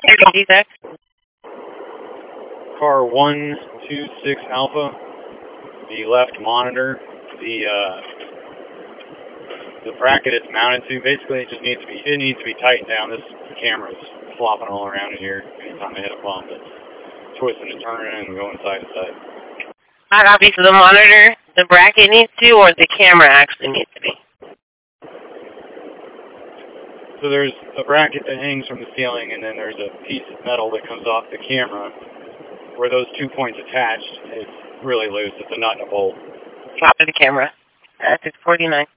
Detect. Car 126 Alpha, the left monitor, the bracket it's mounted to, basically it just needs to be tightened down. This camera's flopping all around in here anytime I hit a bump. It's twisting and turning and going side to side. I copy. So the monitor, the bracket needs to, or the camera actually needs to be? So there's a bracket that hangs from the ceiling, and then there's a piece of metal that comes off the camera. Where those 2 points attached, it's really loose. It's a nut and a bolt. Copy the camera. 649.